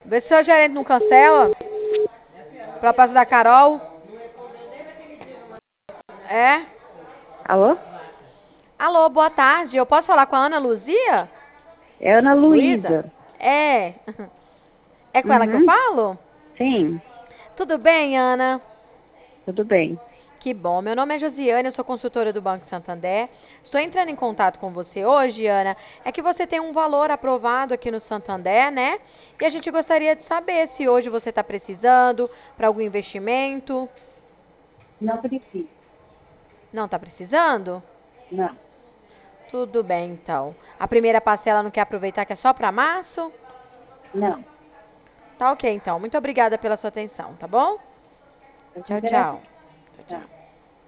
Vê se o seu gerente não cancela. Proposta da Carol. É? Alô? Alô, boa tarde. Eu posso falar com a Ana Luzia? É Ana Luísa? Luísa. É. É com ela que eu Uhum. falo? Sim, Tudo bem, Ana? tudo bem. Que bom. Meu nome é Josiane, eu sou consultora do Banco Santander. Estou entrando em contato com você hoje, Ana. É que você tem um valor aprovado aqui no Santander, né? E a gente gostaria de saber se hoje você está precisando para algum investimento. Não preciso. Não está precisando? Não, Tudo bem, então. A primeira parcela não quer aproveitar que é só para março? não. Tá ok, então. Muito obrigada pela sua atenção, tá bom? Eu te Tchau, interesso. tchau. Tchau, Tá. tchau.